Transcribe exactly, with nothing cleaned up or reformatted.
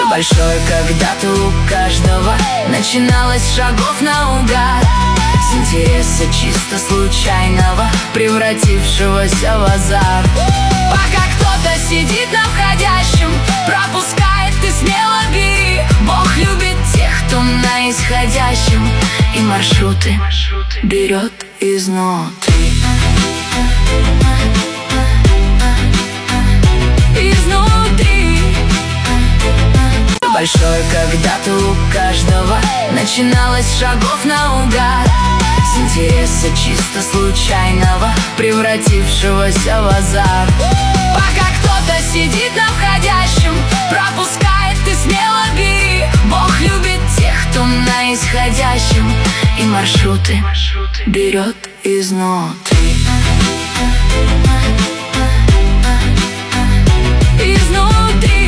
большой когда-то у каждого начиналось с шагов наугад, с интереса чисто случайного, превратившегося в азарт. Пока кто-то сидит на входящем, пропускает, ты смело бери. Бог любит тех, кто на исходящем, и маршруты берет изнутри. Изнутри. Большой когда-то у каждого начиналось с шагов наугад, с интереса чисто случайного, превратившегося в азарт. Пока кто-то сидит на входящем, пропускает, ты смело бери. Бог любит тех, кто на исходящем, и маршруты берет изнутри. Изнутри.